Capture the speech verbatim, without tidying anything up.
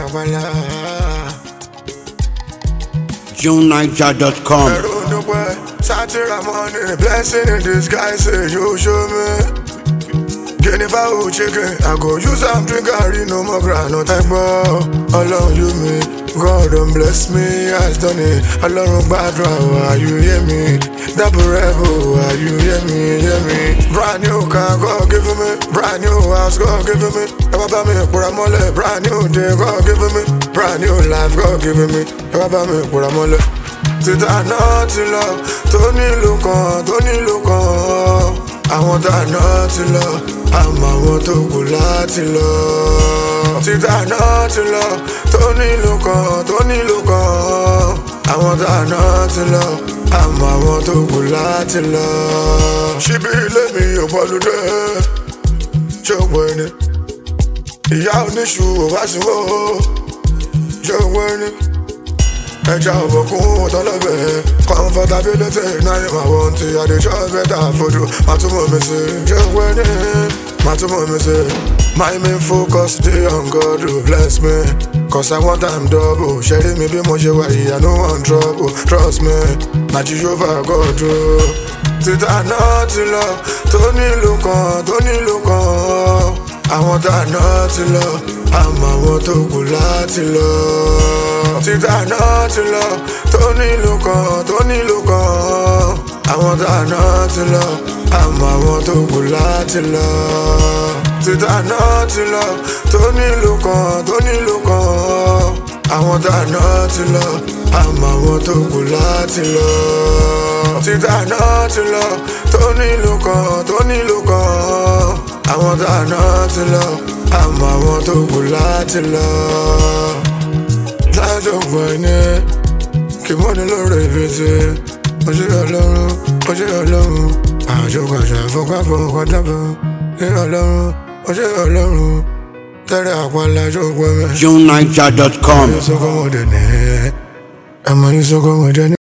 àpàlà. June Niger dot com. Ẹ̀rù dúpẹ́ sátìrà money blessing in disguise you show me. Guinea fowl chicken I go use am drink garri no more groundnut ẹgbọ́. Ọlọ́run you me God don bless me has done it. Ọlọ́run gbàdúrà wa you hear me. Double rebel wa you hear me hear me. Brand new car God give me. Brand new house God give me. Ẹ wá bá mi pòrà mọ́lẹ̀. Brand new day God give me. Brand new life God give me. Ẹ wá bá mi pòrà mọ́lẹ̀. Títà náà ti lọ tó nílùú kan tó nílùú kan. Àwọn tá náà ti lọ àmọ́ àwọn tó kù láti lọ. Títà náà ti lọ tó nílùú kan tó nílùú kan. Àwọn tá náà ti lọ àmọ́ àwọn tó kù láti lọ. Ṣíbí ilé mi ò bọ́lúdé ṣògbọ́n ẹni. Ìyá oníṣu ò wá sí wó ṣògbọ́n ẹni. Ẹja òbòkun ọ̀tọ́lọ́bẹ̀ comfortability náà ìmọ̀ àwọn tí a dey chop better food. Màtúmọ̀ mi sí ṣògbọ́n ẹni. Màtúmọ̀ mi sí. My main focus dey on God who bless me. Cause I want am double. Ṣẹ́rí mi bí mo ṣe wà yìí, I no want trouble. Trust me, na Jehovah God o. Títà náà ti lọ tó nílùú kan tó nílùú kan. Àwọn tá náà ti lọ àmọ́ àwọn tó kù láti lọ. Títà náà ti lọ tó nílùú kan tó nílùú kan. Àwọn tá náà ti lọ àmọ́ àwọn tó kù láti lọ. Títà náà ti lọ tó nílùú kan tó nílùú kan. Àwọn tá náà ti lọ àmọ́ àwọn tó kù láti lọ. Títà náà ti lọ tó nílùú kan tó nílùú kan. Àwọn tá náà ti lọ àmọ́ àwọn tó kù láti lọ. Lájọ gbọ́ ẹni kí wọ́n ní lórí ìbìtì. Mo ṣe Ọlọ́run, mo ṣe Ọlọ́run. Àjọpàṣà fọwọ́pọ̀ kọ́dábọ̀ ní Ọlọ́run, mo ṣe Ọlọ́run. Tẹ́rẹ̀ àpàlà ṣògbọ́n mi. June Niger dot com. Ẹ̀mọ̀ yìí sọ́kọ́ mọ̀dé ní.